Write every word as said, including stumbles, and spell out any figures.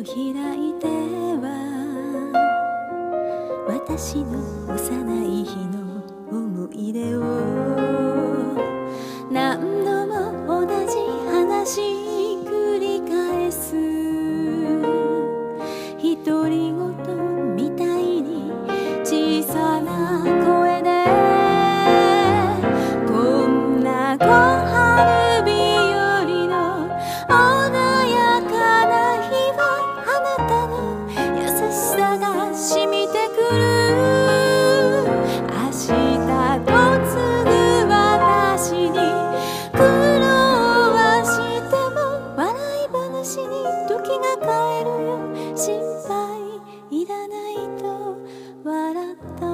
開いては私の幼い日の思い出を何度も同じ話繰り返す独り言みたいに小さな声でこんな小春日和の穏やかな日はあなたの優しさが染みてくる明日と継ぐ私に苦労はしても笑い話に時が変えるよ心配いらないと笑った